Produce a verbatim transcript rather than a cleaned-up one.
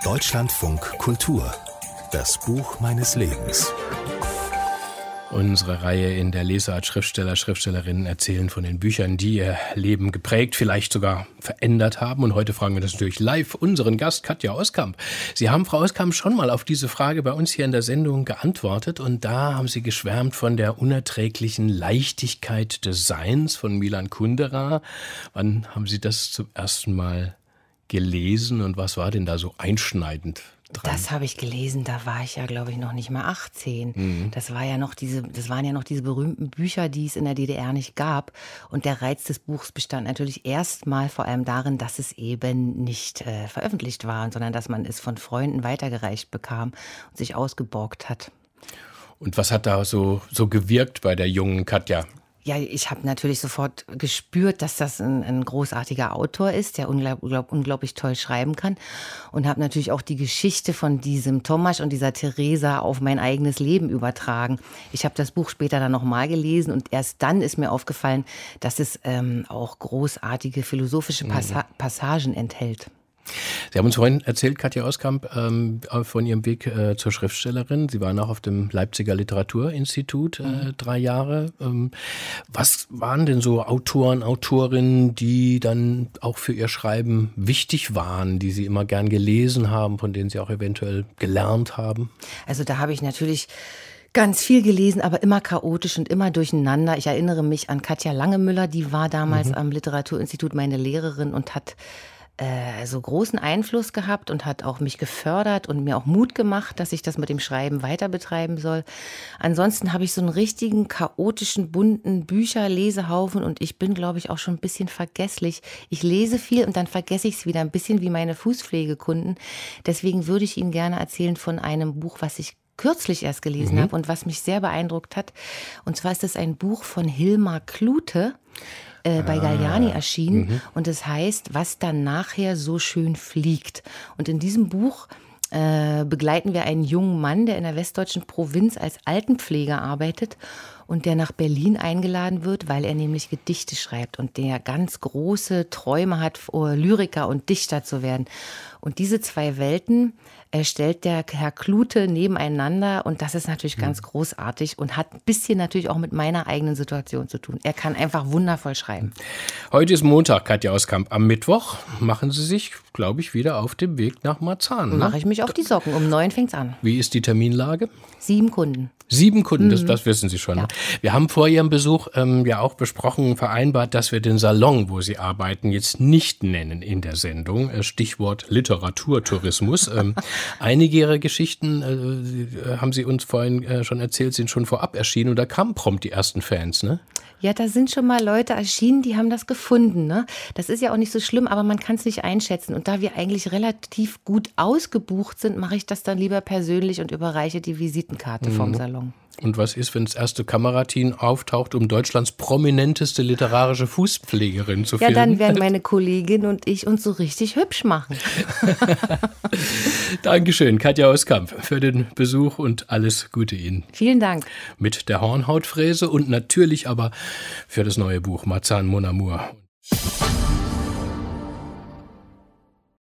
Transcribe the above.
Deutschlandfunk Kultur. Das Buch meines Lebens. Unsere Reihe in der Lesart Schriftsteller, Schriftstellerinnen erzählen von den Büchern, die ihr Leben geprägt, vielleicht sogar verändert haben. Und heute fragen wir das natürlich live unseren Gast Katja Oskamp. Sie haben, Frau Oskamp, schon mal auf diese Frage bei uns hier in der Sendung geantwortet. Und da haben Sie geschwärmt von der unerträglichen Leichtigkeit des Seins von Milan Kundera. Wann haben Sie das zum ersten Mal gelesen und was war denn da so einschneidend dran? Das habe ich gelesen, da war ich ja, glaube ich, noch nicht mal achtzehn. Mhm. Das war ja noch diese, das waren ja noch diese berühmten Bücher, die es in der D D R nicht gab. Und der Reiz des Buchs bestand natürlich erstmal vor allem darin, dass es eben nicht äh, veröffentlicht war, sondern dass man es von Freunden weitergereicht bekam und sich ausgeborgt hat. Und was hat da so, so gewirkt bei der jungen Katja? Ja, ich habe natürlich sofort gespürt, dass das ein, ein großartiger Autor ist, der unglaub, unglaublich toll schreiben kann. Und habe natürlich auch die Geschichte von diesem Tomasz und dieser Theresa auf mein eigenes Leben übertragen. Ich habe das Buch später dann nochmal gelesen und erst dann ist mir aufgefallen, dass es ähm, auch großartige philosophische Passa- Passagen enthält. Sie haben uns vorhin erzählt, Katja Oskamp, ähm, von Ihrem Weg äh, zur Schriftstellerin. Sie waren auch auf dem Leipziger Literaturinstitut äh, drei Jahre. Ähm, was waren denn so Autoren, Autorinnen, die dann auch für Ihr Schreiben wichtig waren, die Sie immer gern gelesen haben, von denen Sie auch eventuell gelernt haben? Also da habe ich natürlich ganz viel gelesen, aber immer chaotisch und immer durcheinander. Ich erinnere mich an Katja Langemüller, die war damals mhm. am Literaturinstitut meine Lehrerin und hat Äh, so großen Einfluss gehabt und hat auch mich gefördert und mir auch Mut gemacht, dass ich das mit dem Schreiben weiter betreiben soll. Ansonsten habe ich so einen richtigen chaotischen, bunten Bücherlesehaufen und ich bin, glaube ich, auch schon ein bisschen vergesslich. Ich lese viel und dann vergesse ich es wieder, ein bisschen wie meine Fußpflegekunden. Deswegen würde ich Ihnen gerne erzählen von einem Buch, was ich kürzlich erst gelesen mhm. habe und was mich sehr beeindruckt hat. Und zwar ist es ein Buch von Hilmar Klute, Äh, bei Galliani erschienen mhm. und es heißt, was dann nachher so schön fliegt. Und in diesem Buch äh, begleiten wir einen jungen Mann, der in der westdeutschen Provinz als Altenpfleger arbeitet und der nach Berlin eingeladen wird, weil er nämlich Gedichte schreibt und der ganz große Träume hat, Lyriker und Dichter zu werden. Und diese zwei Welten äh, stellt der Herr Klute nebeneinander und das ist natürlich ganz mhm. großartig und hat ein bisschen natürlich auch mit meiner eigenen Situation zu tun. Er kann einfach wundervoll schreiben. Heute ist Montag, Katja Oskamp. Am Mittwoch machen Sie sich, glaube ich, wieder auf dem Weg nach Marzahn. Ne? Mache ich mich auf die Socken. Um neun fängt's an. Wie ist die Terminlage? Sieben Kunden. Sieben Kunden, das, das wissen Sie schon. Ja. Wir haben vor Ihrem Besuch ähm, ja auch besprochen, vereinbart, dass wir den Salon, wo Sie arbeiten, jetzt nicht nennen in der Sendung. Stichwort Literaturtourismus. ähm, einige Ihrer Geschichten, äh, haben Sie uns vorhin äh, schon erzählt, sind schon vorab erschienen und da kamen prompt die ersten Fans, ne? Ja, da sind schon mal Leute erschienen, die haben das gefunden, ne? Das ist ja auch nicht so schlimm, aber man kann es nicht einschätzen. Und da wir eigentlich relativ gut ausgebucht sind, mache ich das dann lieber persönlich und überreiche die Visitenkarte mhm. vom Salon. Und was ist, wenn das erste Kamerateam auftaucht, um Deutschlands prominenteste literarische Fußpflegerin zu ja, finden? Ja, dann werden meine Kollegin und ich uns so richtig hübsch machen. Dankeschön, Katja Oskamp, für den Besuch und alles Gute Ihnen. Vielen Dank. Mit der Hornhautfräse und natürlich aber für das neue Buch Marzahn Mon Amour.